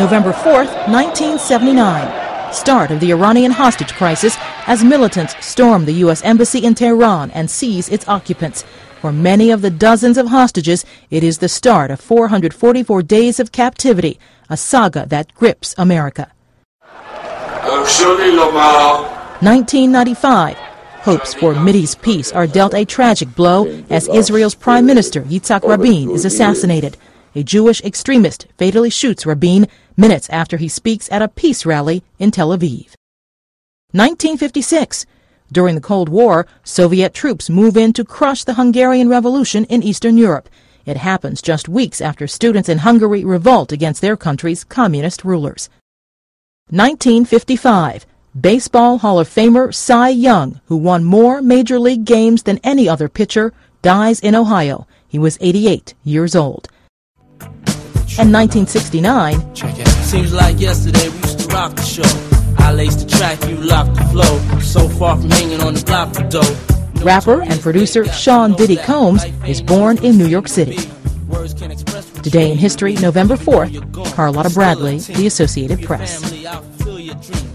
November 4th, 1979. Start of the Iranian hostage crisis as militants storm the U.S. Embassy in Tehran and seize its occupants. For many of the dozens of hostages, it is the start of 444 days of captivity, a saga that grips America. 1995. Hopes for Mideast peace are dealt a tragic blow as Israel's Prime Minister Yitzhak Rabin is assassinated. A Jewish extremist fatally shoots Rabin minutes after he speaks at a peace rally in Tel Aviv. 1956. During the Cold War, Soviet troops move in to crush the Hungarian Revolution in Eastern Europe. It happens just weeks after students in Hungary revolt against their country's communist rulers. 1955. Baseball Hall of Famer Cy Young, who won more Major League games than any other pitcher, dies in Ohio. He was 88 years old. And 1969. Seems like yesterday we used to rock the show. I laced the track, you locked the flow. So far from hanging on the block for dough. Rapper and producer Sean Diddy Combs is born in New York City. Today in History, November 4th, Carlotta Bradley, The Associated Press.